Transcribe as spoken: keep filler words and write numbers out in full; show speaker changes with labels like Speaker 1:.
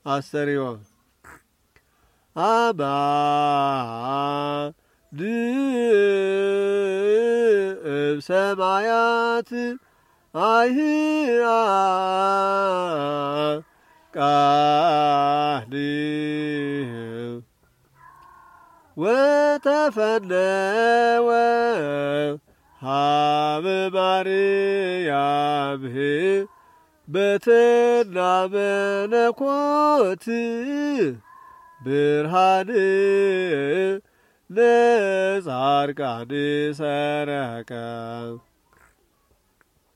Speaker 1: አስተርእዮ አባ ድእብ ሰማያት አይህአ ቃልህ ወተፈነወ ሀበ ማርያም በትና መለኮት ብርሃን ለጻድቃን ሰረቀ